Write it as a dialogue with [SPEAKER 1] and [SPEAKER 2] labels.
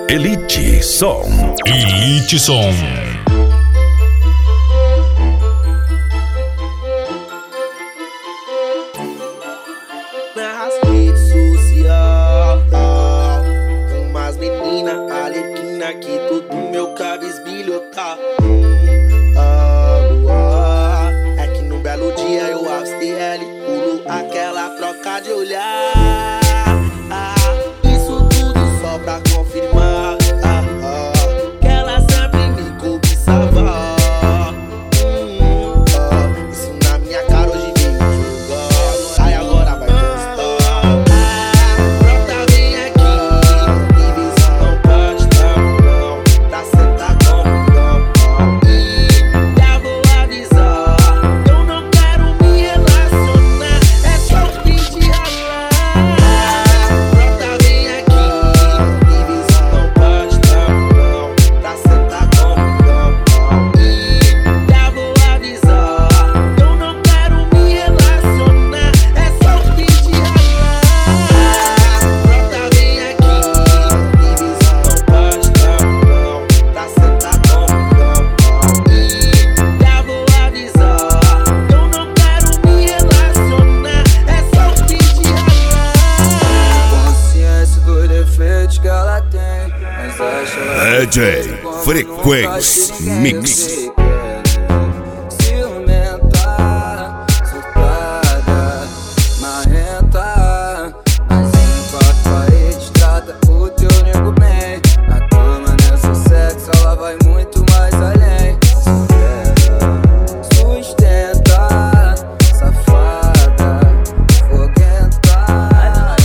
[SPEAKER 1] Elite Som.
[SPEAKER 2] Elite Som.
[SPEAKER 3] Nas redes sociais, umas menina alequina que todo meu cabisbilho tá. É que num belo dia eu avistei ela e pulo aquela troca de olhar. Isso tudo só pra confirmar que ela sempre me cobiçava. Isso na minha cara hoje veio jogar. Aí agora vai gostar. Pronta, vem aqui e vê se não pode dar não, pra sentar com e já vou avisar, eu não quero me relacionar, é só um fim de ralar. Pronta, vem aqui e vê se não pode dar não, pra sentar com e já vou avisar, eu não quero me relacionar, é só um fim de ralar. Pronta, vem aqui e vê se não pode dar não, pra sentar com e já vou avisar, eu não quero me relacionar, é só um fim de ralar.
[SPEAKER 4] Consciência dos defeitos que ela tem, mas acha
[SPEAKER 1] DJ Frequência Mix.